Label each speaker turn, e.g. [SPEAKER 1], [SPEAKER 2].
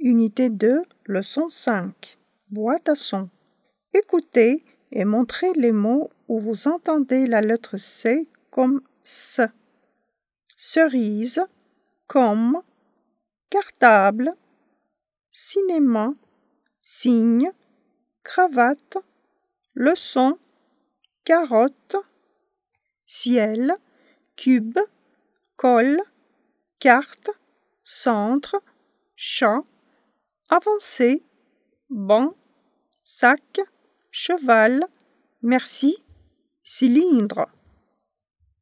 [SPEAKER 1] Unité 2, leçon 5. Boîte à sons. Écoutez et montrez les mots où vous entendez la lettre C comme S. Cerise, comme, cartable, cinéma, cygne, cravate, leçon, carotte, ciel, cube, colle, carte, centre, chat, avancée, banc, sac, cheval, merci, cylindre.